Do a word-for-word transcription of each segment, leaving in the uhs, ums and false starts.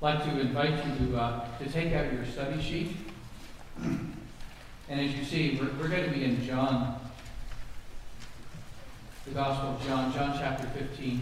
I'd like to invite you to, uh, to take out your study sheet. And as you see, we're, we're going to be in John, the Gospel of John, John chapter fifteen.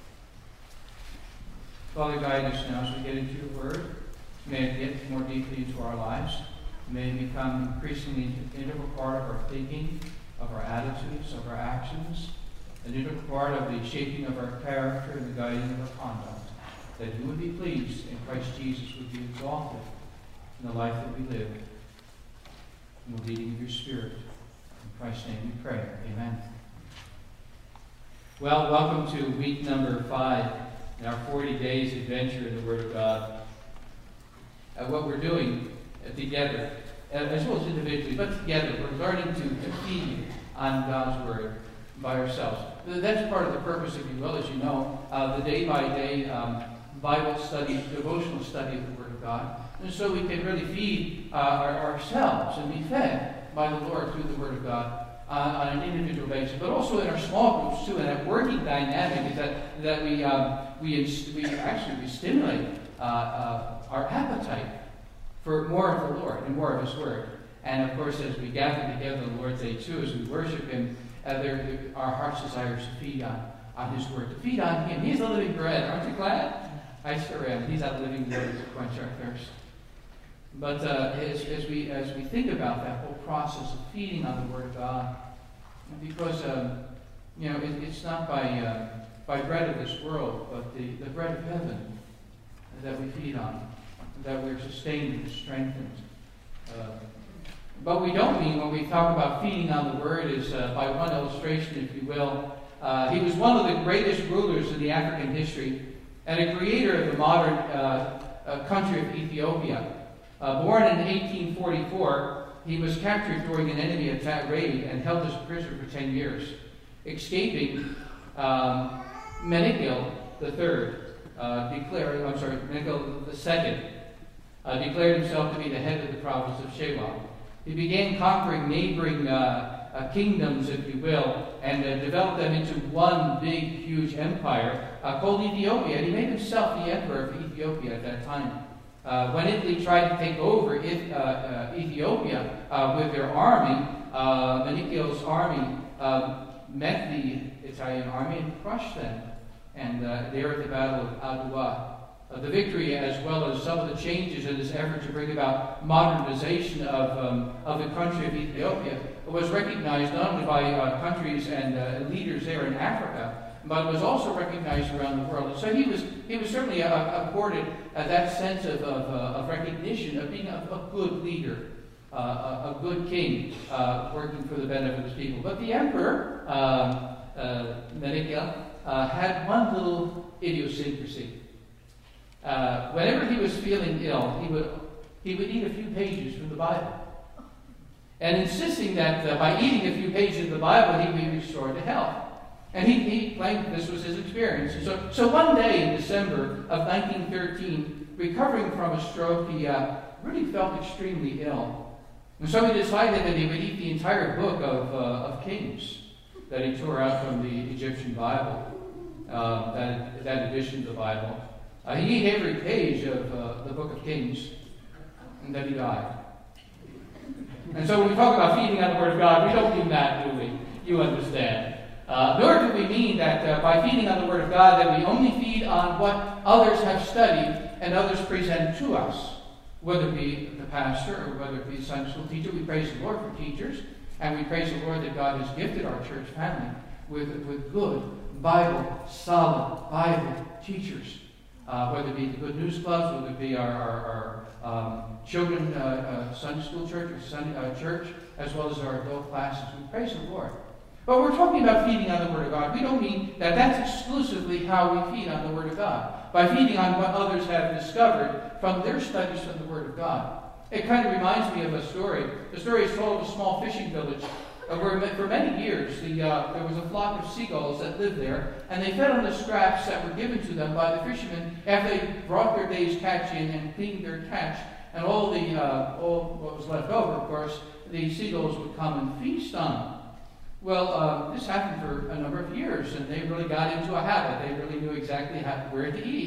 Father, guide us now as we get into your word. May it get more deeply into our lives. May it become increasingly an integral part of our thinking, of our attitudes, of our actions, an integral part of the shaping of our character and the guiding of our conduct. That you would be pleased and Christ Jesus would be exalted in the life that we live. In the leading of your Spirit. In Christ's name we pray. Amen. Well, welcome to week number five in our forty days adventure in the Word of God. Uh, what we're doing uh, together, uh, as well as individually, but together, we're learning to, to feed on God's Word by ourselves. That's part of the purpose, if you will, as you know, uh, the day-by-day um, Bible study, devotional study of the Word of God. And so we can really feed uh, our, ourselves and be fed by the Lord through the Word of God uh, on an individual basis, but also in our small groups too. And that working dynamic is that that we um, we we actually we stimulate uh, uh, our appetite for more of the Lord and more of His Word. And of course, as we gather together on the Lord's Day too, as we worship Him, uh, there, our heart's desires to feed on on His Word, to feed on Him. He's the living bread. Aren't you glad? I sure am. He's that living water to quench our thirst. But uh, as, as we as we think about that whole process of feeding on the Word of God, because um, you know it, it's not by uh, by bread of this world, but the, the bread of heaven that we feed on, that we're sustained and strengthened. Uh, but we don't mean when we talk about feeding on the Word is uh, by one illustration, if you will. Uh, he was one of the greatest rulers in the African history and a creator of the modern uh, uh, country of Ethiopia. Uh, born in eighteen forty-four, he was captured during an enemy attack raid and held as a prisoner for ten years. Escaping, um, Menegil the third uh, declared, I'm sorry, Menegil the second uh, declared himself to be the head of the province of Shewa. He began conquering neighboring uh, uh, kingdoms, if you will, and uh, developed them into one big, huge empire uh, called Ethiopia. And he made himself the emperor of Ethiopia at that time. Uh, when Italy tried to take over it, uh, uh, Ethiopia uh, with their army, uh, Menegil's army uh, met the Italian army and crushed them. And uh, there at the Battle of Adwa, uh, the victory, as well as some of the changes in this effort to bring about modernization of, um, of the country of Ethiopia, was recognized not only by uh, countries and uh, leaders there in Africa, but was also recognized around the world. And so he was he was certainly uh, accorded uh, that sense of, of, uh, of recognition of being a, a good leader, uh, a, a good king, uh, working for the benefit of his people. But the emperor, um, uh, Menegil, uh, had one little idiosyncrasy. Uh, whenever he was feeling ill, he would he would eat a few pages from the Bible, and insisting that uh, by eating a few pages of the Bible, he'd be restored to health. And he, he claimed this was his experience. And so, so one day in December of nineteen thirteen, recovering from a stroke, he uh, really felt extremely ill. And so he decided that he would eat the entire book of, uh, of Kings that he tore out from the Egyptian Bible, uh, that, that edition of the Bible. Uh, he ate every page of uh, the book of Kings, and then he died. And so when we talk about feeding on the Word of God, we don't mean that, do we? You understand. Uh, nor do we mean that uh, by feeding on the Word of God that we only feed on what others have studied and others present to us, whether it be the pastor or whether it be the Sunday school teacher. We praise the Lord for teachers, and we praise the Lord that God has gifted our church family with, with good, Bible, solid Bible teachers, uh, whether it be the Good News Clubs, whether it be our, our, our um, children uh, uh, Sunday school church or Sunday uh, church, as well as our adult classes. We praise the Lord. But we're talking about feeding on the Word of God. We don't mean that that's exclusively how we feed on the Word of God, by feeding on what others have discovered from their studies from the Word of God. It kind of reminds me of a story. The story is told of a small fishing village uh, where for many years the, uh, there was a flock of seagulls that lived there, and they fed on the scraps that were given to them by the fishermen after they brought their day's catch in and cleaned their catch, and all the uh, all what was left over, of course, the seagulls would come and feast on. Well, uh, this happened for a number of years, and they really got into a habit. They really knew exactly how, where to eat.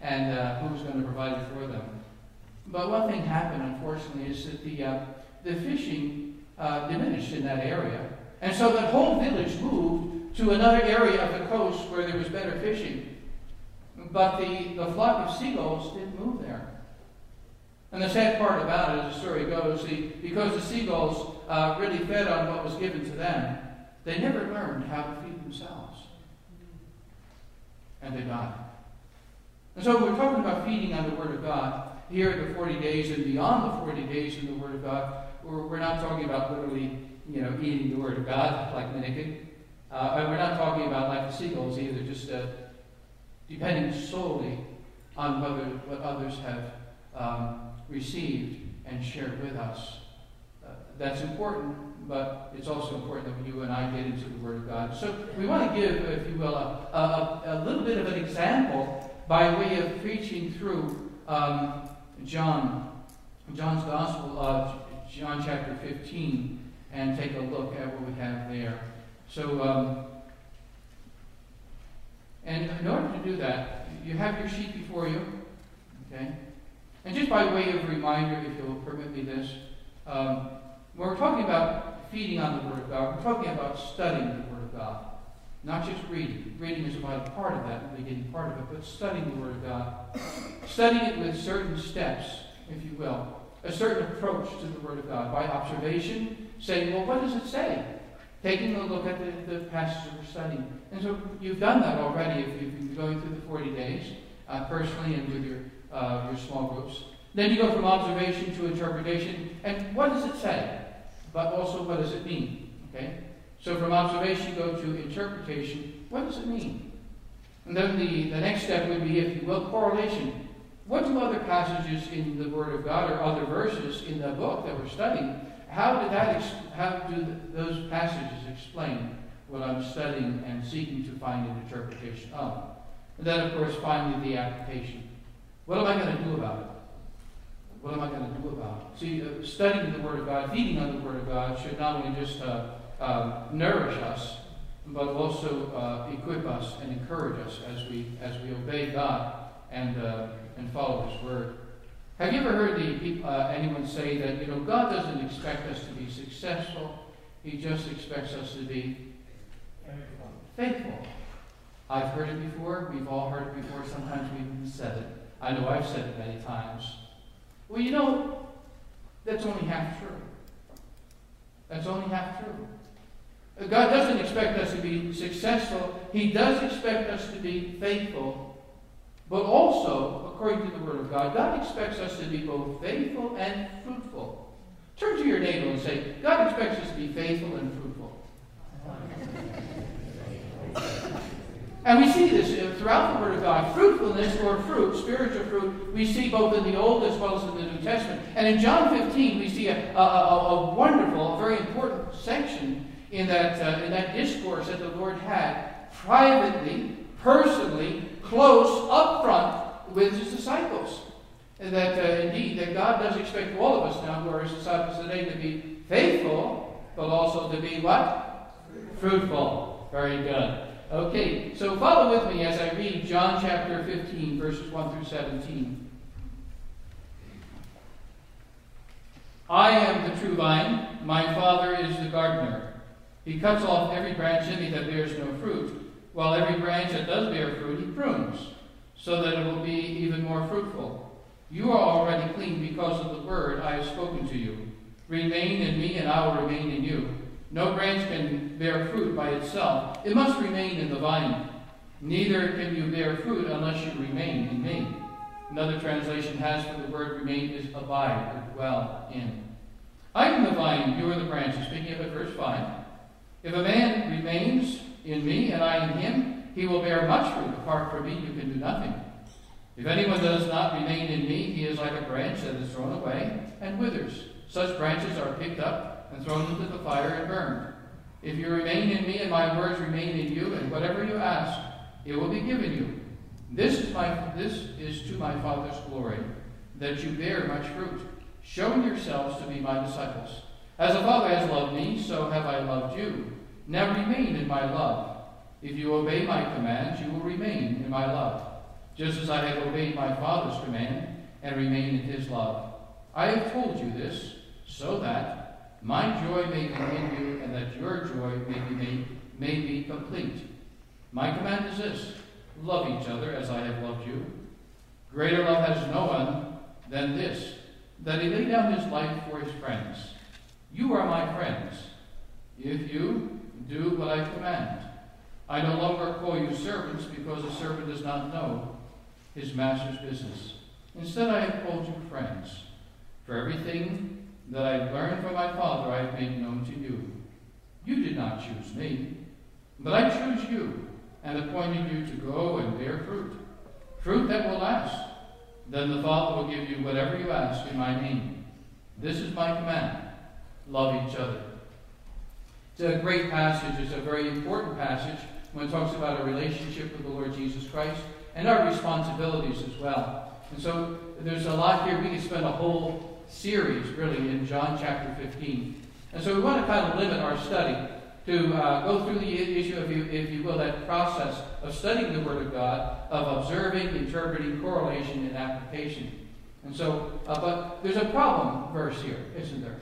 and uh, who was going to provide it for them. But one thing happened, unfortunately, is that the uh, the fishing uh, diminished in that area, and so that whole village moved to another area of the coast where there was better fishing. But the, the flock of seagulls didn't move there. And the sad part about it, as the story goes, the, because the seagulls uh, really fed on what was given to them, they never learned how to feed themselves. And they died. And so we're talking about feeding on the Word of God. Here at the forty days and beyond the forty days in the Word of God, we're, we're not talking about literally, you know, eating the Word of God like Minikin. Uh, and we're not talking about like the seagulls either, just uh, depending solely on whether, what others have um, received and shared with us. Uh, that's important, but it's also important that you and I get into the Word of God. So we want to give, if you will, a, a, a little bit of an example by way of preaching through um, John, John's Gospel of John chapter fifteen, and take a look at what we have there. So, um, and in order to do that, you have your sheet before you, okay? And just by way of reminder, if you'll permit me this, um, when we're talking about feeding on the Word of God, we're talking about studying the Word of God. Not just reading. Reading is a vital part of that, the beginning part of it, but studying the Word of God. Studying it with certain steps, if you will. A certain approach to the Word of God. By observation, saying, well, what does it say? Taking a look at the, the passage that we're studying. And so you've done that already if you've been going through the forty days, uh, personally and with your, uh, your small groups. Then you go from observation to interpretation. And what does it say? But also, what does it mean? Okay? So from observation, you go to interpretation. What does it mean? And then the, the next step would be, if you will, correlation. What do other passages in the Word of God or other verses in the book that we're studying, how did that ex- how do those passages explain what I'm studying and seeking to find an interpretation of? And then, of course, finally, the application. What am I going to do about it? What am I going to do about it? See, uh, studying the Word of God, feeding on the Word of God, should not only just uh, uh, nourish us, but also uh, equip us and encourage us as we as we obey God and uh, and follow His Word. Have you ever heard the, uh, anyone say that, you know, God doesn't expect us to be successful, He just expects us to be faithful? I've heard it before. We've all heard it before. Sometimes we've even said it. I know I've said it many times. Well, you know, that's only half true. That's only half true. God doesn't expect us to be successful. He does expect us to be faithful. But also, according to the Word of God, God expects us to be both faithful and fruitful. Turn to your neighbor and say, God expects us to be faithful and fruitful. And we see this throughout the Word of God. Fruitfulness, or fruit, spiritual fruit, we see both in the Old as well as in the New Testament. And in John fifteen, we see a, a, a, a wonderful, a very important section in that, uh, in that discourse that the Lord had privately, personally, close, up front with His disciples. And that uh, indeed, that God does expect all of us now, who are His disciples today, to be faithful, but also to be what? Fruitful. Very good. Okay, so follow with me as I read John chapter fifteen, verses one through seventeen. I am the true vine, my Father is the gardener. He cuts off every branch in me that bears no fruit, while every branch that does bear fruit he prunes, so that it will be even more fruitful. You are already clean because of the word I have spoken to you. Remain in me, and I will remain in you. No branch can bear fruit by itself. It must remain in the vine. Neither can you bear fruit unless you remain in me. Another translation has for the word remain is abide, or dwell in. I am the vine, you are the branches. Speaking of it, verse five. If a man remains in me and I in him, he will bear much fruit. Apart from me, you can do nothing. If anyone does not remain in me, he is like a branch that is thrown away and withers. Such branches are picked up and thrown into the fire and burned. If you remain in me and my words remain in you, and whatever you ask, it will be given you. This is my this is to my Father's glory, that you bear much fruit, showing yourselves to be my disciples. As the Father has loved me, so have I loved you. Now remain in my love. If you obey my commands, you will remain in my love. just as I have obeyed my Father's command and remain in his love. I have told you this so that my joy may be in you and that your joy may be, made, may be complete. My command is this: love each other as I have loved you. Greater love has no one than this, that he lay down his life for his friends. You are my friends, if you do what I command. I no longer call you servants, because a servant does not know his master's business. Instead, I have called you friends. For everything that I have learned from my Father I have made known to you. You did not choose me, but I chose you and appointed you to go and bear fruit, fruit that will last. Then the Father will give you whatever you ask in my name. This is my command: love each other. It's a great passage. It's a very important passage when it talks about a relationship with the Lord Jesus Christ and our responsibilities as well. And so there's a lot here. We could spend a whole series, really, in John chapter fifteen. And so we want to kind of limit our study to uh, go through the issue, if you, if you will, that process of studying the Word of God, of observing, interpreting, correlation, and application. And so, uh, but there's a problem verse here, isn't there?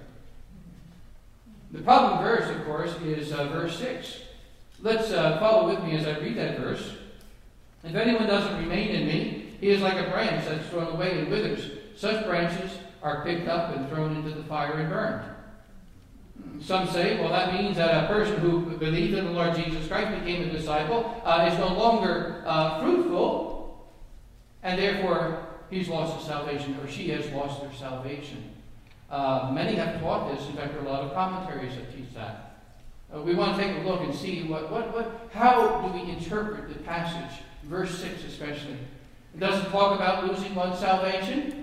The problem verse, of course, is uh, verse six. Let's uh, follow with me as I read that verse. If anyone doesn't remain in me, he is like a branch that's thrown away and withers. Such branches are picked up and thrown into the fire and burned. Some say, well, that means that a person who believed in the Lord Jesus Christ, became a disciple, uh, is no longer uh, fruitful, and therefore he's lost his salvation, or she has lost their salvation. Uh, many have taught this. In fact, there are a lot of commentaries that teach that. Uh, we want to take a look and see what, what, what, how do we interpret the passage, verse six especially. It doesn't talk about losing one's salvation.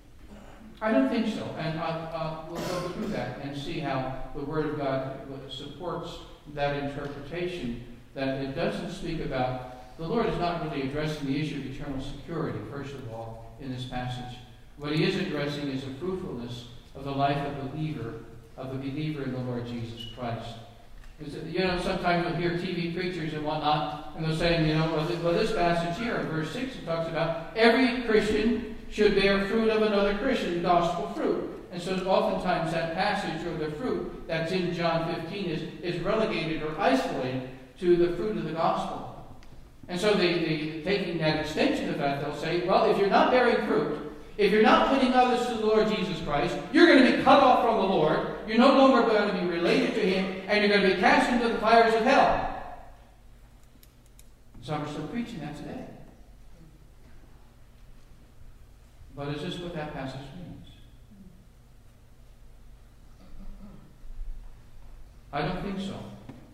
I don't think so, and uh, uh, we'll go through that and see how the Word of God supports that interpretation, that it doesn't speak about, the Lord is not really addressing the issue of eternal security, first of all, in this passage. What he is addressing is the fruitfulness of the life of the believer, of the believer in the Lord Jesus Christ. You know, sometimes you'll hear T V preachers and whatnot, and they're saying, you know, well, well this passage here in verse six, it talks about every Christian should bear fruit of another Christian, gospel fruit. And so oftentimes that passage, or the fruit that's in John fifteen, is, is relegated or isolated to the fruit of the gospel. And so they, they, taking that extension of that, they'll say, well, if you're not bearing fruit, if you're not putting others to the Lord Jesus Christ, you're going to be cut off from the Lord, you're no longer going to be related to him, and you're going to be cast into the fires of hell. Some are still preaching that today. But is this what that passage means? I don't think so.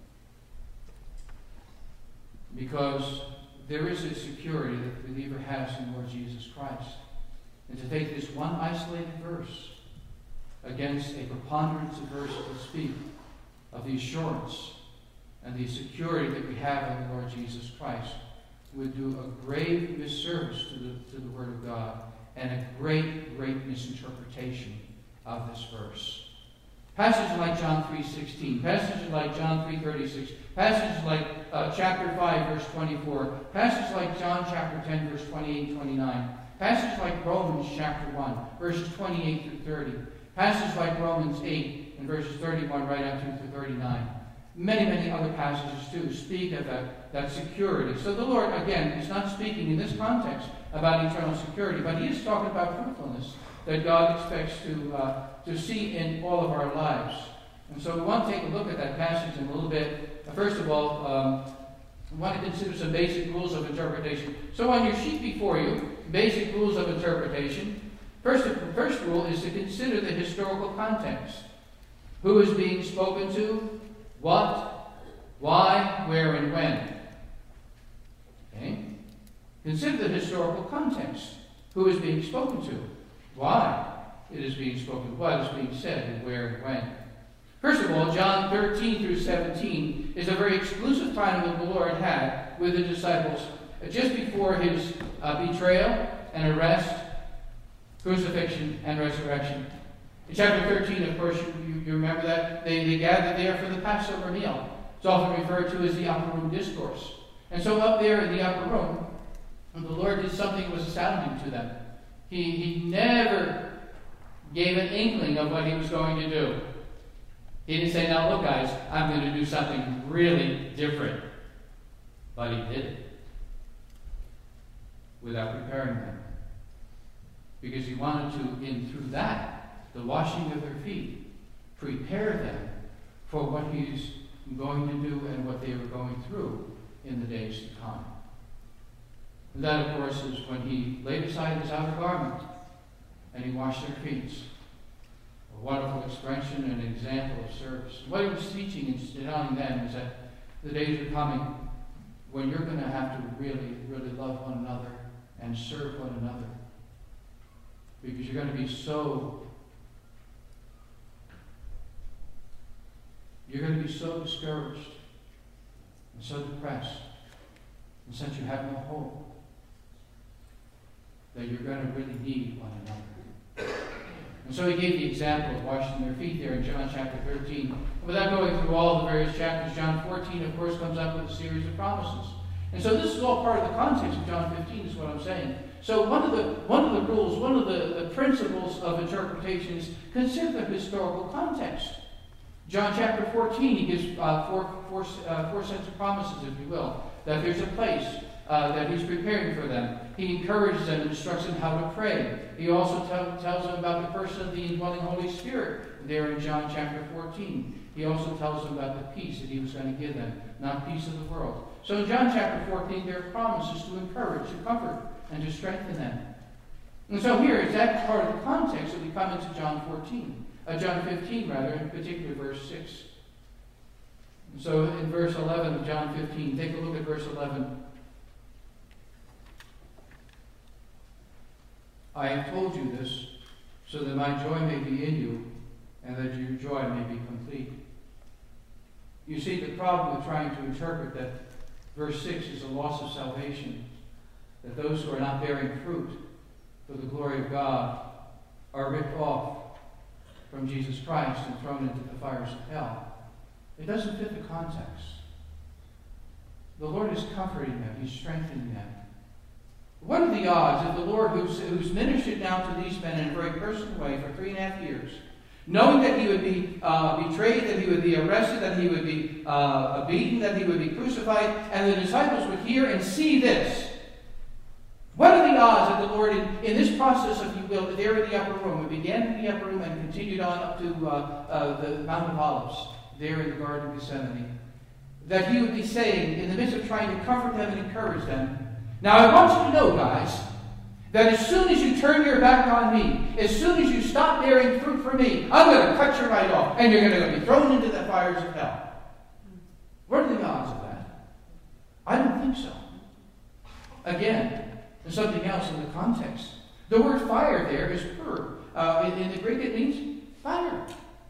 Because there is a security that the believer has in Lord Jesus Christ. And to take this one isolated verse against a preponderance of verses that speak of the assurance and the security that we have in the Lord Jesus Christ would do a grave misservice to the, to the Word of God, and a great, great misinterpretation of this verse. Passages like John three sixteen, passages like John three thirty-six, passages like uh, chapter five, verse twenty-four, passages like John chapter ten, verse twenty-eight, twenty-nine, passages like Romans chapter one, verses twenty-eight through thirty, passages like Romans eight, and verses thirty-one right up through thirty-nine. Many, many other passages, too, speak of that, that security. So the Lord, again, is not speaking in this context about eternal security, but he is talking about fruitfulness that God expects to, uh, to see in all of our lives. And so we want to take a look at that passage in a little bit. First of all, um, we want to consider some basic rules of interpretation. So on your sheet before you, basic rules of interpretation. First, the first rule is to consider the historical context. Who is being spoken to? What? Why? Where? And when? Okay? Consider the historical context. Who is being spoken to? Why it is being spoken, what is being said, and where and when. First of all, John thirteen through seventeen is a very exclusive time that the Lord had with the disciples just before his uh, betrayal and arrest, crucifixion, and resurrection. In chapter thirteen, of course, you, you remember that they, they gathered there for the Passover meal. It's often referred to as the upper room discourse. And so up there in the upper room, the Lord Lord did something that was astounding to them. He, he never gave an inkling of what he was going to do. He didn't say, now look guys, I'm going to do something really different. But he did it without preparing them. Because he wanted to, in through that, the washing of their feet, prepare them for what he's going to do and what they were going through in the days to come. And that, of course, is when he laid aside his outer garment and he washed their feet. A wonderful expression and example of service. What he was teaching and telling them is that the days are coming when you're going to have to really, really love one another and serve one another. Because you're going to be so, you're going to be so discouraged and so depressed, and since you have no hope, that you're going to really need one another. And so he gave the example of washing their feet there in John chapter thirteen. And without going through all the various chapters, John fourteen, of course, comes up with a series of promises. And so this is all part of the context of John fifteen, is what I'm saying. So one of the one of the rules, one of the, the principles of interpretation is consider the historical context. John chapter fourteen, he gives uh, four, four, uh, four sets of promises, if you will, that there's a place uh, that he's preparing for them. He encourages them and instructs them how to pray. He also tell, tells them about the person of the indwelling Holy Spirit there in John chapter fourteen. He also tells them about the peace that he was going to give them, not peace of the world. So in John chapter fourteen, there are promises to encourage, to comfort, and to strengthen them. And so here is that part of the context that we come into John fourteen. Uh, John fifteen, rather, in particular verse six. And so in verse eleven of John fifteen, take a look at verse eleven. I have told you this so that my joy may be in you and that your joy may be complete. You see, the problem with trying to interpret that verse six is a loss of salvation, that those who are not bearing fruit for the glory of God are ripped off from Jesus Christ and thrown into the fires of hell. It doesn't fit the context. The Lord is comforting them. He's strengthening them. What are the odds if the Lord, who's, who's ministered now to these men in a very personal way for three and a half years, knowing that he would be uh, betrayed, that he would be arrested, that he would be uh, beaten, that he would be crucified, and the disciples would hear and see this? What are the odds that the Lord, in, in this process, if you will, there in the upper room, it began in the upper room and continued on up to uh, uh, the Mount of Olives, there in the Garden of Gethsemane, that he would be saying, in the midst of trying to comfort them and encourage them, now I want you to know, guys, that as soon as you turn your back on me, as soon as you stop bearing fruit for me, I'm going to cut you right off, and you're going to be thrown into the fires of hell. What are the odds of that? I don't think so. Again, there's something else in the context. The word fire there is pur. Uh, in, in the Greek, it means fire.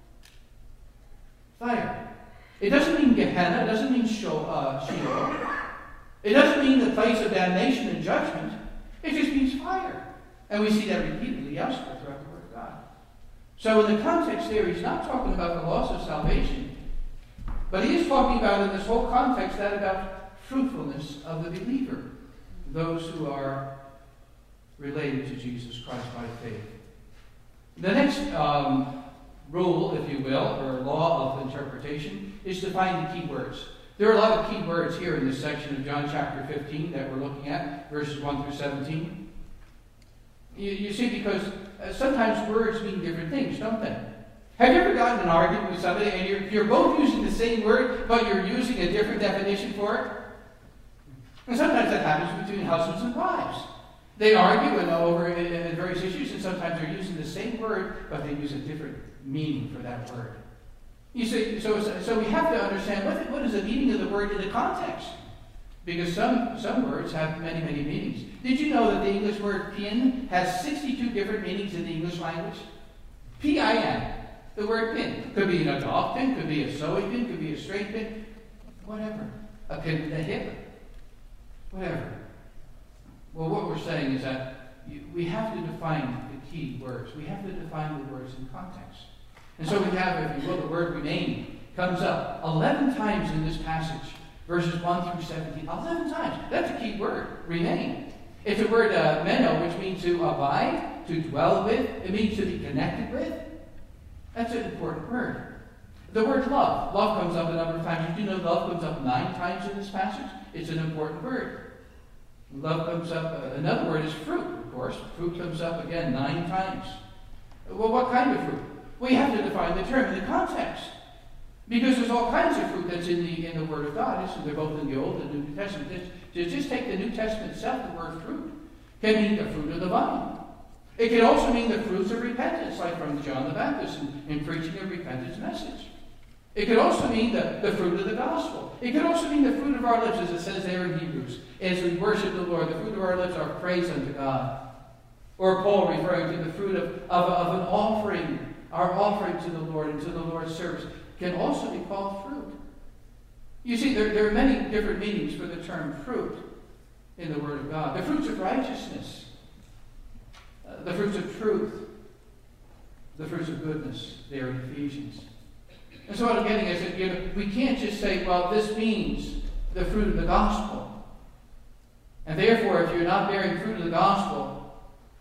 Fire. It doesn't mean Gehenna. It doesn't mean Sheol. Uh, it doesn't mean the place of damnation and judgment. It just means fire. And we see that repeatedly elsewhere throughout the Word of God. So in the context there, he's not talking about the loss of salvation, but he is talking about, in this whole context, that about fruitfulness of the believer, those who are related to Jesus Christ by faith. The next um, rule, if you will, or law of interpretation, is to find the key words. There are a lot of key words here in this section of John chapter fifteen that we're looking at, verses one through seventeen. You, you see, because uh, sometimes words mean different things, don't they? Have you ever gotten in an argument with somebody and you're, you're both using the same word, but you're using a different definition for it? And sometimes that happens between husbands and wives. They argue and over uh, various issues, and sometimes they're using the same word, but they use a different meaning for that word. You see, so, so we have to understand what, what is the meaning of the word in the context. Because some, some words have many, many meanings. Did you know that the English word pin has sixty-two different meanings in the English language? P I N. The word pin. Could be an adult pin, could be a sewing pin, could be a straight pin, whatever. A pin in the hip, whatever. Well, what we're saying is that you, we have to define the key words. We have to define the words in context. And so we have, if you will, the word remain comes up eleven times in this passage, verses one through seventeen. eleven times. That's a key word, remain. It's a word uh, meno, which means to abide, to dwell with. It means to be connected with. That's an important word. The word love. Love comes up a number of times. You do know love comes up nine times in this passage. It's an important word. Love comes up. Uh, another word is fruit, of course. Fruit comes up again nine times. Well, what kind of fruit? Well, you have to define the term in the context. Because there's all kinds of fruit that's in the in the Word of God. So they're both in the Old and New Testament. Just, just take the New Testament itself, the word fruit can mean the fruit of the vine. It can also mean the fruits of repentance, like from John the Baptist in, in preaching a repentance message. It could also mean the, the fruit of the gospel. It could also mean the fruit of our lips, as it says there in Hebrews. As we worship the Lord, the fruit of our lips are praise unto God. Or Paul referring to the fruit of, of, of an offering, our offering to the Lord and to the Lord's service, can also be called fruit. You see, there, there are many different meanings for the term fruit in the Word of God. The fruits of righteousness, uh, the fruits of truth, the fruits of goodness, there in Ephesians. And so what I'm getting is that, you know, we can't just say, well, this means the fruit of the gospel. And therefore, if you're not bearing fruit of the gospel,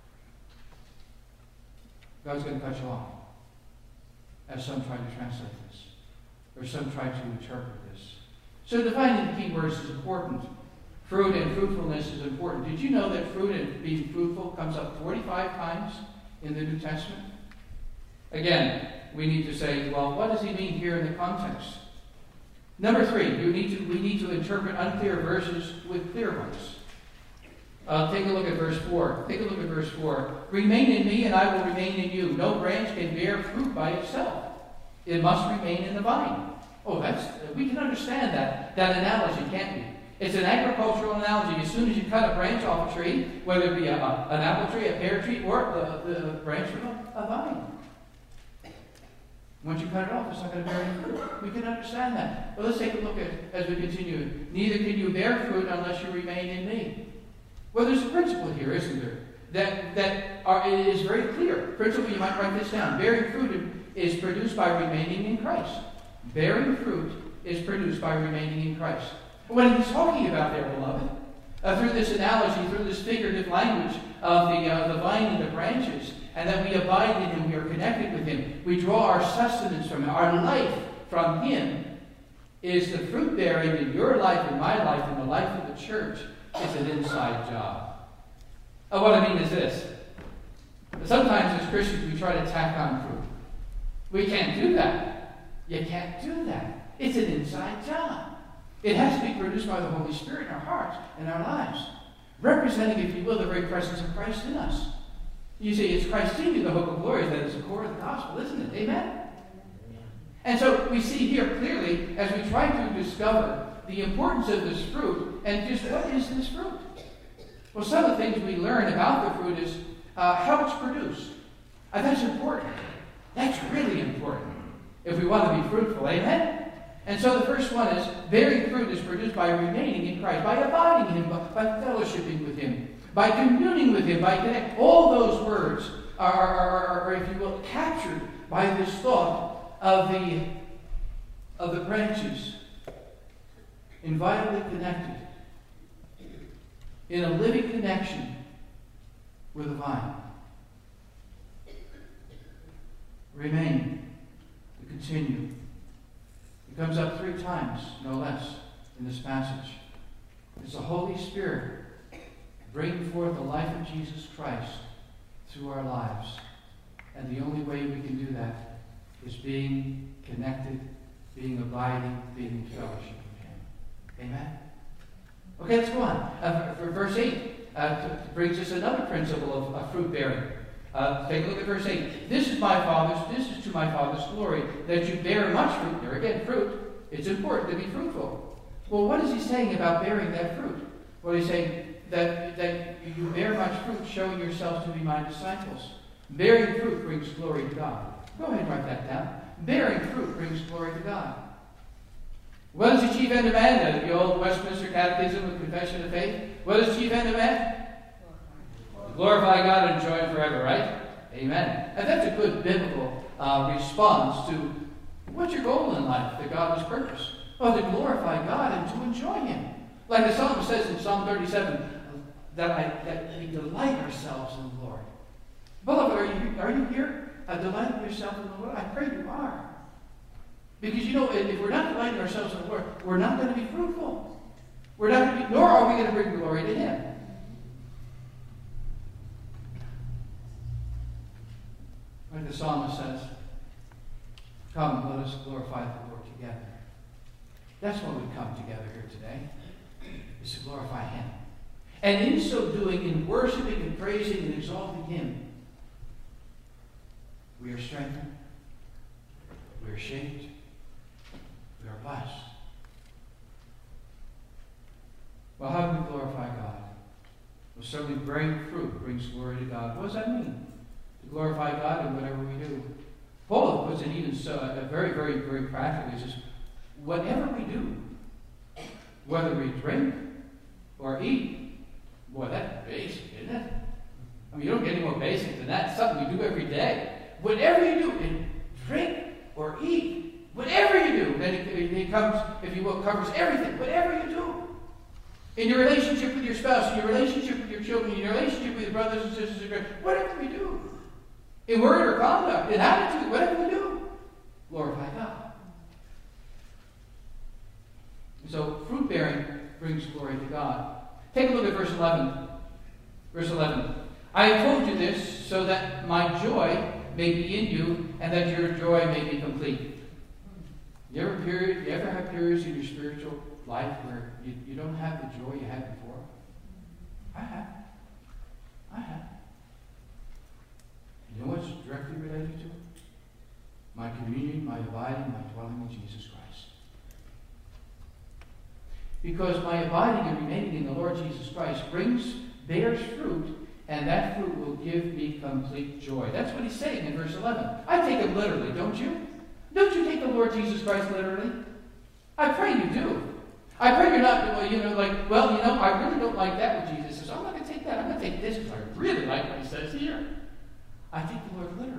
God's going to cut you off. As some try to translate this, or some try to interpret this. So defining the key words is important. Fruit and fruitfulness is important. Did you know that fruit and being fruitful comes up forty-five times in the New Testament? Again, we need to say, well, what does he mean here in the context? Number three, you need to, we need to interpret unclear verses with clear ones. Uh, take a look at verse four. Take a look at verse four. Remain in me, and I will remain in you. No branch can bear fruit by itself. It must remain in the vine. Oh, that's we can understand that that analogy, can't we? It's an agricultural analogy. As soon as you cut a branch off a tree, whether it be a, a, an apple tree, a pear tree, or the, the branch from a, a vine, once you cut it off, it's not going to bear any fruit. We can understand that. But let's take a look at as we continue. Neither can you bear fruit unless you remain in me. Well, there's a principle here, isn't there? That that are, it is very clear. Principle, you might write this down. Bearing fruit is produced by remaining in Christ. Bearing fruit is produced by remaining in Christ. What he's talking about there, beloved, uh, through this analogy, through this figurative language of the, uh, the vine and the branches, and that we abide in him, we are connected with him, we draw our sustenance from him, our life from him, is the fruit bearing in your life, in my life, in the life of the church. It's an inside job. Uh, what I mean is this. Sometimes as Christians we try to tack on fruit. We can't do that. You can't do that. It's an inside job. It has to be produced by the Holy Spirit in our hearts and our lives, representing, if you will, the very presence of Christ in us. You see, it's Christ in you, the hope of glory, that is the core of the gospel, isn't it? Amen? And so we see here clearly, as we try to discover the importance of this fruit, and just what is this fruit? Well, some of the things we learn about the fruit is uh, how it's produced. Uh, that's important. That's really important if we want to be fruitful. Amen? And so the first one is, bearing fruit is produced by remaining in Christ, by abiding in him, by fellowshipping with him, by communing with him, by connecting. All those words are, are, are, are, if you will, captured by this thought of the, of the branches, inviolably connected, in a living connection with the vine. Remain, to continue. It comes up three times, no less, in this passage. It's the Holy Spirit bringing forth the life of Jesus Christ through our lives. And the only way we can do that is being connected, being abiding, being in fellowship with him. Amen? Okay, let's go on. Uh, for, for verse eight, uh, to, to brings us another principle of, of fruit bearing. Uh, take a look at verse eight. This is my Father's, this is to my Father's glory, that you bear much fruit. There again, fruit. It's important to be fruitful. Well, what is he saying about bearing that fruit? Well, he's saying that, that you bear much fruit, showing yourselves to be my disciples. Bearing fruit brings glory to God. Go ahead and write that down. Bearing fruit brings glory to God. What is the chief end of man? The old Westminster Catechism with Confession of Faith. What is the chief end of man? To glorify God and enjoy him forever, right? Amen. And that's a good biblical uh, response to what's your goal in life that God has purposed? Well, to glorify God and to enjoy him. Like the psalmist says in Psalm thirty-seven, that, I, that we delight ourselves in the Lord. Beloved, are you, are you here uh, delighting yourself in the Lord? I pray you are. Because, you know, if we're not delighting ourselves in the Lord, we're not going to be fruitful. We're not going to be, nor are we going to bring glory to Him. Like the psalmist says, come, let us glorify the Lord together. That's why we come together here today, is to glorify Him. And in so doing, in worshiping and praising and exalting Him, we are strengthened, we are shaped, we are blessed. Well, how do we glorify God? Well, certainly bearing fruit brings glory to God. What does that mean? To glorify God in whatever we do. Paul puts it even so, uh, very, very, very practically. He says, whatever we do, whether we drink or eat, boy, that's basic, isn't it? I mean, you don't get any more basic than that. It's something we do every day. Whatever you do, in drink or eat, whatever you do, then it, it comes, if you will, covers everything. Whatever you do. In your relationship with your spouse, in your relationship with your children, in your relationship with your brothers and sisters, whatever we do. In word or conduct, in attitude, whatever we do, glorify God. So, fruit bearing brings glory to God. Take a look at verse eleven. Verse eleven. I have told you this so that my joy may be in you and that your joy may be complete. You ever period? You ever have periods in your spiritual life where you, you don't have the joy you had before? I have. I have. You know what's directly related to it? My communion, my abiding, my dwelling in Jesus Christ. Because my abiding and remaining in the Lord Jesus Christ brings, bears fruit, and that fruit will give me complete joy. That's what he's saying in verse eleven. I take him literally, don't you? Don't you take the Lord Jesus Christ literally? I pray you do. I pray you're not, well, you know, like, well, you know, I really don't like that what Jesus says. I'm not going to take that. I'm going to take this because I really like what he says here. I take the Lord literally.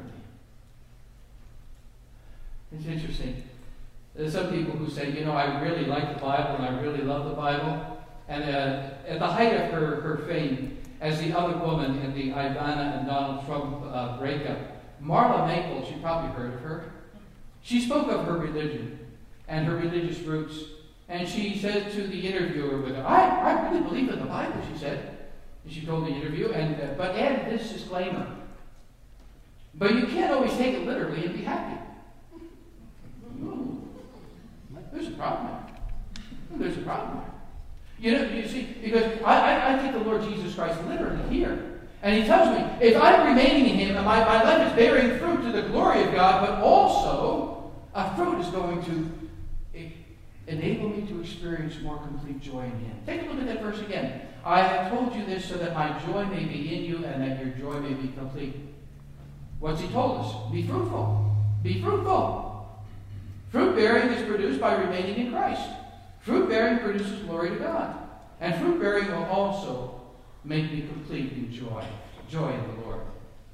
It's interesting. There's some people who say, you know, I really like the Bible and I really love the Bible. And uh, at the height of her, her fame, as the other woman in the Ivana and Donald Trump uh, breakup, Marla Maples, you probably heard of her. She spoke of her religion and her religious roots. And she said to the interviewer with her, I, I really believe in the Bible, she said. And she told the interview, and uh, but add this disclaimer. But you can't always take it literally and be happy. Ooh, there's a problem there. There's a problem there. You know, you see, because I, I, I take the Lord Jesus Christ literally here. And he tells me, if I'm remaining in him, and my, my life is bearing fruit to the glory of God, but also a fruit is going to enable me to experience more complete joy in him. Take a look at that verse again. I have told you this so that my joy may be in you and that your joy may be complete. What's he told us? Be fruitful. Be fruitful. Fruit bearing is produced by remaining in Christ. Fruit bearing produces glory to God. And fruit bearing will also make me complete in joy. Joy in the Lord.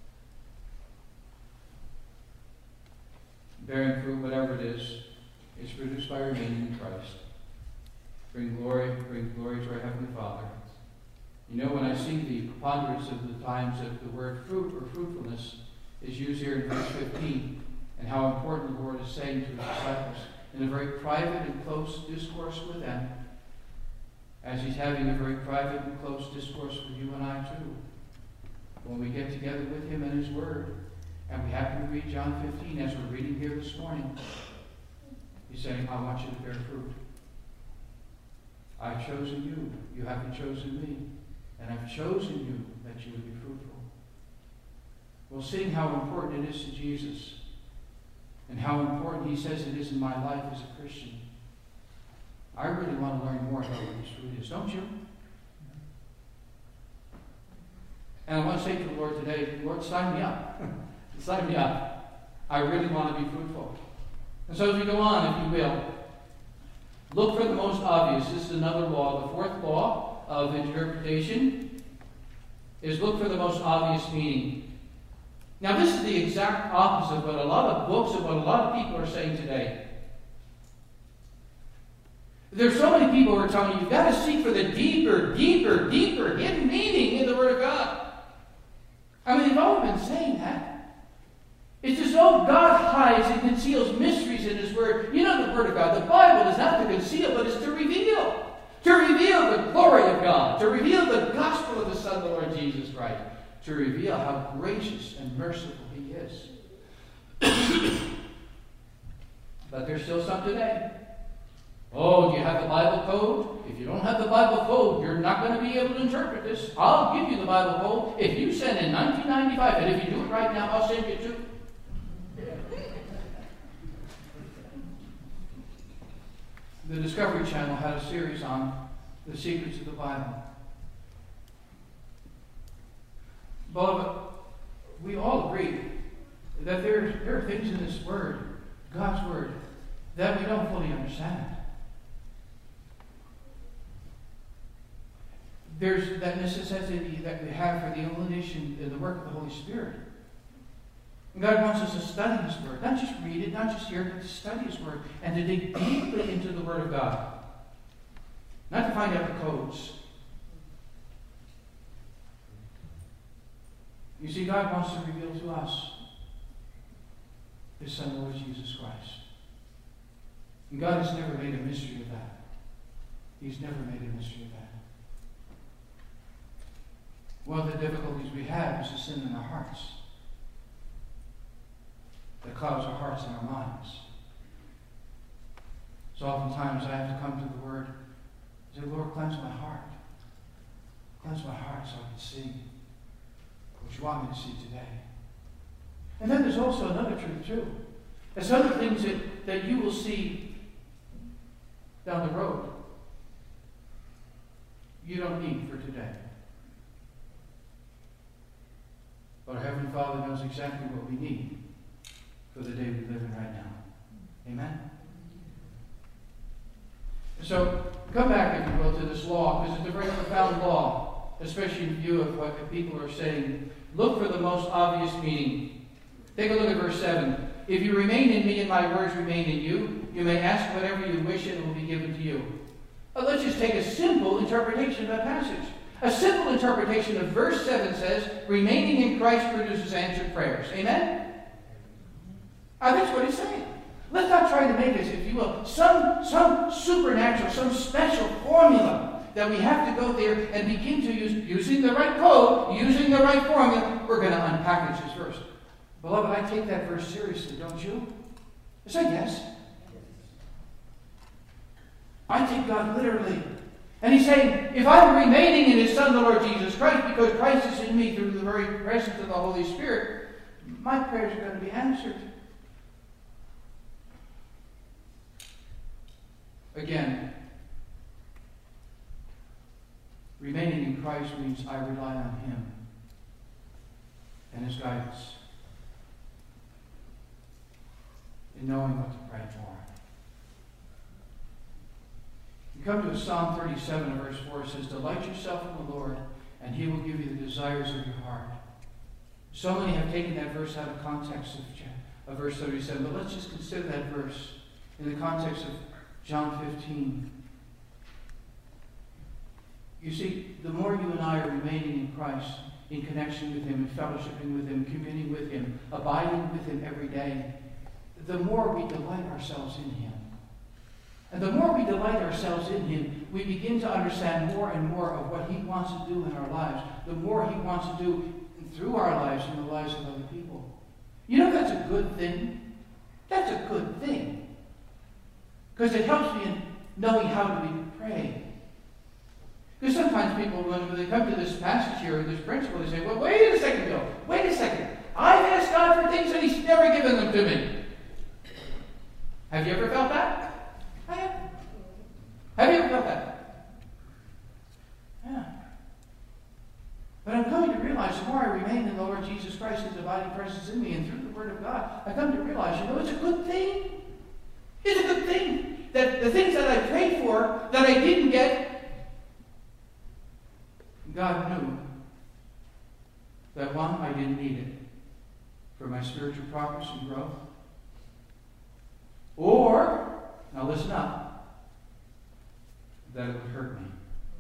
Bearing fruit, whatever it is, is produced by remaining in Christ. Bring glory, bring glory to our Heavenly Father. You know, when I see the preponderance of the times that the word fruit or fruitfulness is used here in verse fifteen, and how important the Lord is saying to his disciples in a very private and close discourse with them, as he's having a very private and close discourse with you and I too. When we get together with him and his word, and we happen to read John fifteen as we're reading here this morning, he's saying, I want you to bear fruit. I've chosen you. You haven't chosen me. And I've chosen you that you would be fruitful. Well, seeing how important it is to Jesus, and how important he says it is in my life as a Christian, I really want to learn more about what this fruit is, don't you? And I want to say to the Lord today, Lord, sign me up. Sign me up. I really want to be fruitful. And so as we go on, if you will, look for the most obvious. This is another law. The fourth law of interpretation is look for the most obvious meaning. Now, this is the exact opposite of what a lot of books and what a lot of people are saying today. There's so many people who are telling you, you've got to seek for the deeper, deeper, deeper hidden meaning to reveal the gospel of the Son, the Lord Jesus Christ, to reveal how gracious and merciful He is. But there's still some today. Oh, do you have the Bible code? If you don't have the Bible code, you're not going to be able to interpret this. I'll give you the Bible code if you send in nineteen ninety-five, and if you do it right now, I'll send you two. The Discovery Channel had a series on the secrets of the Bible. Beloved, we all agree that there, there are things in this Word, God's Word, that we don't fully understand. There's that necessity that we have for the illumination and the work of the Holy Spirit. And God wants us to study His Word. Not just read it, not just hear it, but to study His Word and to dig deeply into the Word of God. Not to find out the codes. You see, God wants to reveal to us His Son, Lord Jesus Christ. And God has never made a mystery of that. He's never made a mystery of that. One of the difficulties we have is the sin in our hearts that clouds our hearts and our minds. So oftentimes I have to come to the Word and say, Lord, cleanse my heart. Cleanse my heart so I can see what you want me to see today. And then there's also another truth too. There's other things that, that you will see down the road you don't need for today. But our Heavenly Father knows exactly what we need for the day we live in right now. Amen? So, come back, if you will, to this law, because it's a very profound law, especially in view of what the people are saying. Look for the most obvious meaning. Take a look at verse seven. If you remain in me and my words remain in you, you may ask whatever you wish and it will be given to you. But let's just take a simple interpretation of that passage. A simple interpretation of verse seven says, remaining in Christ produces answered prayers. Amen? Uh, that's what it's saying. Let's not try to make this, if you will, some, some supernatural, some special formula that we have to go there and begin to use, using the right code, using the right formula. We're going to unpackage this verse. Beloved, I take that verse seriously, don't you? I say yes. I take God literally. And He's saying, if I'm remaining in His Son, the Lord Jesus Christ, because Christ is in me through the very presence of the Holy Spirit, my prayers are going to be answered. Again, remaining in Christ means I rely on Him and His guidance in knowing what to pray for. You come to Psalm thirty-seven, verse four, it says, delight yourself in the Lord, and He will give you the desires of your heart. So many have taken that verse out of context of, of verse thirty-seven, but let's just consider that verse in the context of John fifteen. You see, the more you and I are remaining in Christ, in connection with Him, in fellowshipping with Him, communing with Him, abiding with Him every day, the more we delight ourselves in Him. And the more we delight ourselves in Him, we begin to understand more and more of what He wants to do in our lives, the more He wants to do through our lives and the lives of other people. You know that's a good thing? That's a good thing. Because it helps me in knowing how to be pray. Because sometimes people, when they come to this passage here, or this principle, they say, well, wait a second, Bill. Wait a second. I've asked God for things and He's never given them to me. Have you ever felt that? I have. Have you ever felt that? Yeah. But I'm coming to realize the more I remain in the Lord Jesus Christ, His abiding presence in me, and through the Word of God, I come to realize, you know, it's a good thing. It's a good thing that the things that I prayed for that I didn't get, God knew that one, I didn't need it for my spiritual progress and growth. Or, now listen up, that it would hurt me.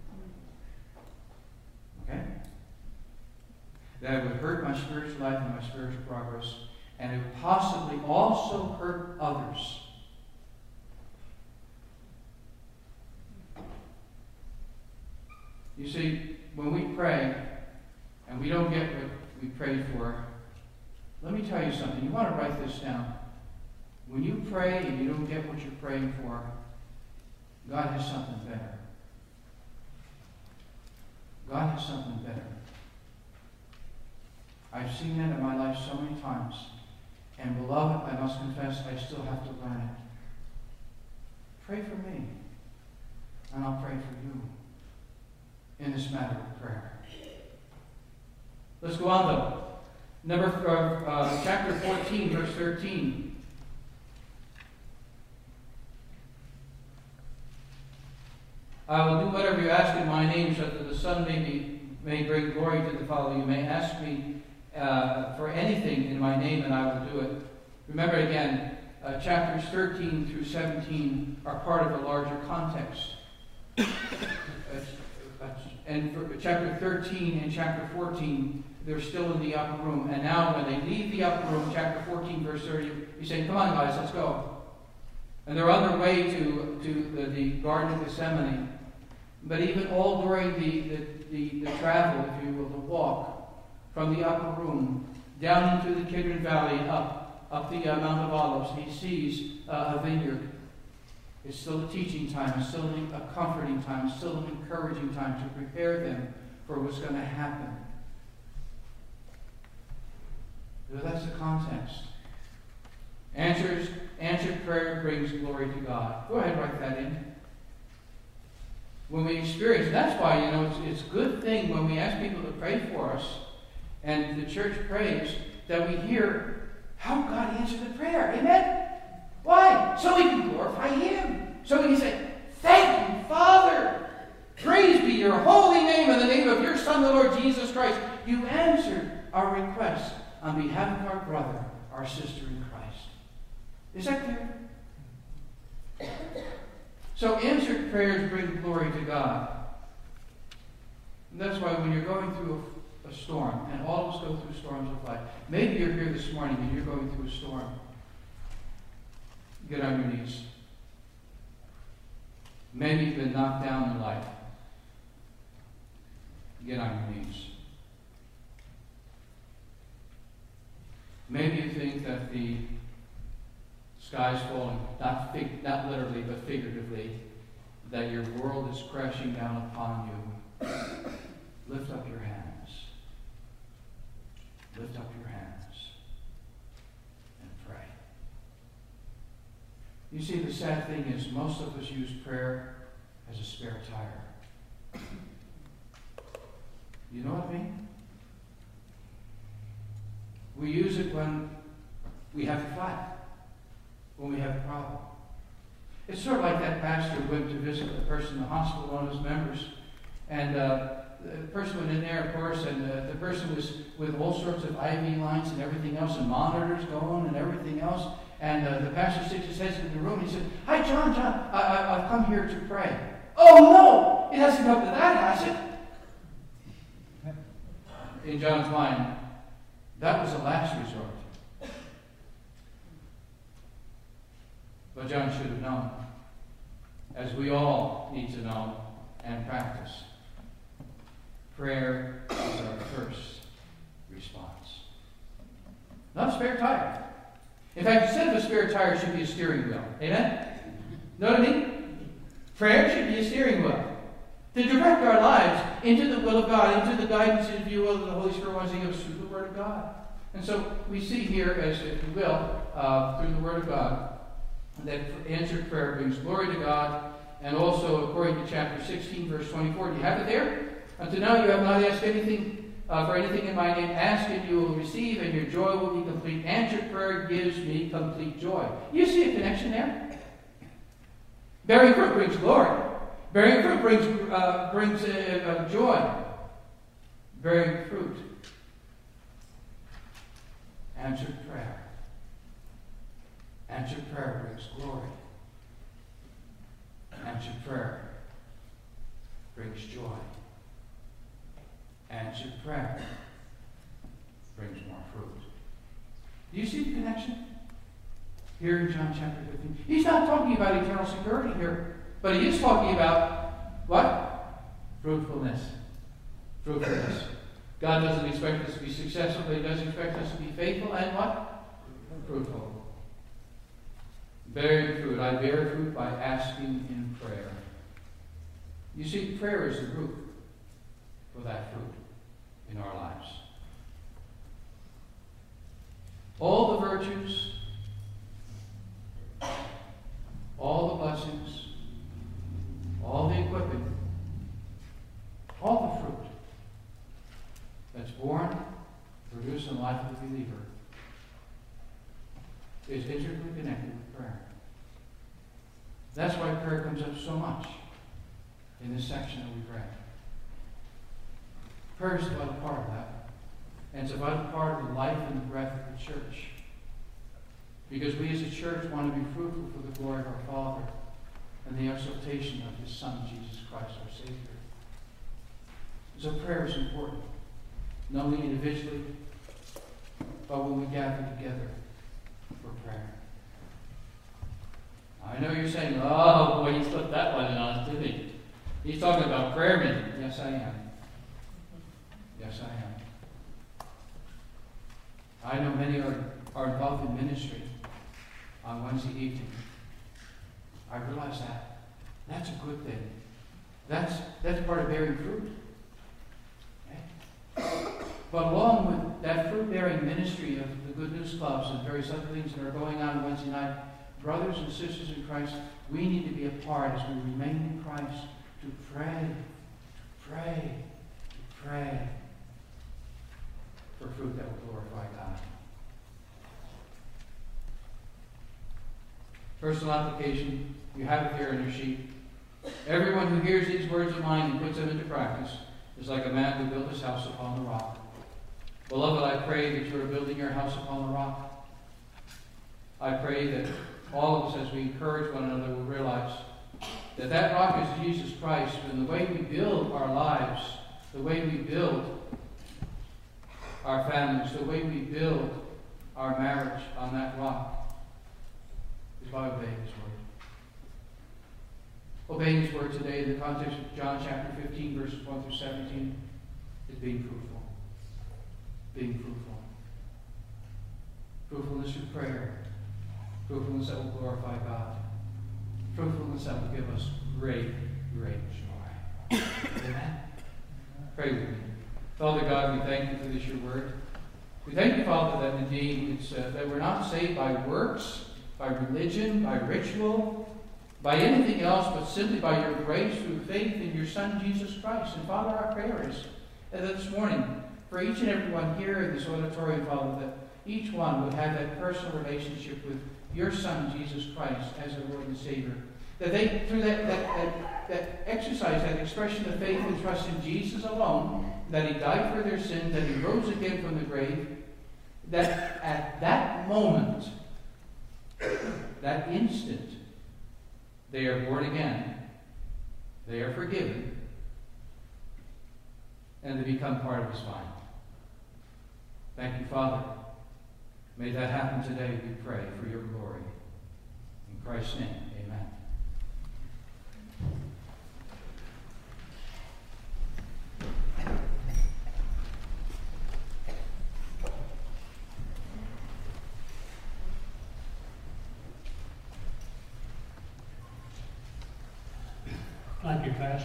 Okay? That it would hurt my spiritual life and my spiritual progress, and it would possibly also hurt others. You You see, when we pray and we don't get what we prayed for, let me tell you something. You want to write this down. When you pray and you don't get what you're praying for, God has something better. God has something better. I've seen that in my life so many times. And beloved, I must confess, I still have to learn it. Pray for me, and I'll pray for you in this matter of prayer. Let's go on, though. Number uh, uh, chapter fourteen, verse thirteen. I will do whatever you ask in my name, so that the Son may be, may bring glory to the Father. You may ask me uh, for anything in my name, and I will do it. Remember again, uh, chapters thirteen through seventeen are part of a larger context. And for chapter thirteen and chapter fourteen, they're still in the upper room. And now when they leave the upper room, chapter fourteen, verse thirty, he's saying, come on, guys, let's go. And they're on their way to, to the, the Garden of Gethsemane. But even all during the, the, the, the travel, if you will, the walk from the upper room down into the Kidron Valley and up, up the uh, Mount of Olives, he sees uh, a vineyard. It's still a teaching time. It's still a comforting time. It's still an encouraging time to prepare them for what's going to happen. So that's the context. Answers, answered prayer brings glory to God. Go ahead and write that in. When we experience, that's why, you know, it's, it's a good thing when we ask people to pray for us and the church prays that we hear how God answered the prayer. Amen? Why? So we can glorify Him. So we can say, thank you, Father. Praise be your holy name in the name of your Son, the Lord Jesus Christ. You answered our request on behalf of our brother, our sister in Christ. Is that clear? So answered prayers bring glory to God. And that's why when you're going through a, a storm, and all of us go through storms of life. Maybe you're here this morning and you're going through a storm. Get on your knees. Maybe you've been knocked down in life. Get on your knees. Maybe you think that the sky's falling, not, fig- not literally, but figuratively, that your world is crashing down upon you. Lift up your hands. Lift up your hands and pray. You see, the sad thing is most of us use prayer as a spare tire. You know what I mean? We use it when we have a flat, when we have a problem. It's sort of like that pastor who went to visit a person in the hospital, one of his members, and uh, the person went in there, of course, and uh, the person was with all sorts of I V lines and everything else, and monitors going and everything else. And uh, the pastor sticks his head in the room and he said, "Hi, John, John, I, I, I've come here to pray." "Oh, no, it hasn't come to that, has it?" In John's mind, that was the last resort. But John should have known, as we all need to know and practice. Prayer is our first response. Not a spare tire. In fact, instead of a spare tire, it should be a steering wheel. Amen? Know what I mean? Prayer should be a steering wheel. To direct our lives into the will of God, into the guidance, if you will, that the Holy Spirit wants to give us through the Word of God. And so we see here, as if you will, uh, through the Word of God, that answered prayer brings glory to God. And also, according to chapter sixteen, verse twenty-four, do you have it there? Until now you have not asked anything uh, for anything in my name. Ask and you will receive, and your joy will be complete. Answered prayer gives me complete joy. You see a connection there? Bearing fruit brings glory. Bearing fruit brings, uh, brings uh, uh, joy. Bearing fruit. Answered prayer. Answered prayer brings glory. Answered prayer brings joy. Answered prayer brings more fruit. Do you see the connection? Here in John chapter fifteen. He's not talking about eternal security here, but he is talking about what? Fruitfulness. Fruitfulness. God doesn't expect us to be successful, but He does expect us to be faithful and what? Fruitful. Bearing fruit. I bear fruit by asking in prayer. You see, prayer is the root for that fruit in our lives. All the virtues, all the blessings, all the equipping, all the fruit that's born, produced in the life of the believer is intricately connected with prayer. That's why prayer comes up so much in this section that we've read. Prayer is a vital part of that. And it's a vital part of the life and the breath of the church. Because we as a church want to be fruitful for the glory of our Father and the exaltation of His Son, Jesus Christ, our Savior. So prayer is important. Not only individually, but when we gather together for prayer. I know you're saying, oh boy, he slipped that one in on us, didn't he? He's talking about prayer meeting. Yes, I am. Yes, I am. I know many are, are involved in ministry on Wednesday evening. I realize that. That's a good thing. That's, that's part of bearing fruit. Okay? But along with that fruit-bearing ministry of the Good News Clubs and various other things that are going on Wednesday night, brothers and sisters in Christ, we need to be a part as we remain in Christ to pray, to pray, to pray for fruit that will glorify God. Personal application, you have it here in your sheet. Everyone who hears these words of mine and puts them into practice is like a man who built his house upon the rock. Beloved, I pray that you are building your house upon the rock. I pray that all of us, as we encourage one another, will realize that that rock is Jesus Christ, and the way we build our lives, the way we build our families, the way we build our marriage on that rock is by obeying His word. Obeying His word today in the context of John chapter fifteen, verses one through seventeen, is being fruitful. Being fruitful. Fruitfulness through prayer. Fruitfulness that will glorify God. Fruitfulness that will give us great, great joy. Amen? Pray with me. Father God, we thank you for this, your word. We thank you, Father, that indeed it's, uh, that we're not saved by works, by religion, by ritual, by anything else, but simply by your grace through faith in your Son, Jesus Christ. And Father, our prayer is that this morning, for each and every one here in this auditorium, Father, that each one would have that personal relationship with your Son, Jesus Christ, as their Lord and Savior. That they, through that, that, that, that exercise, that expression of faith and trust in Jesus alone, that He died for their sins, that He rose again from the grave, that at that moment, that instant, they are born again, they are forgiven, and they become part of His vine. Thank you, Father. May that happen today, we pray, for your glory. In Christ's name, amen. Thank you, Pastor.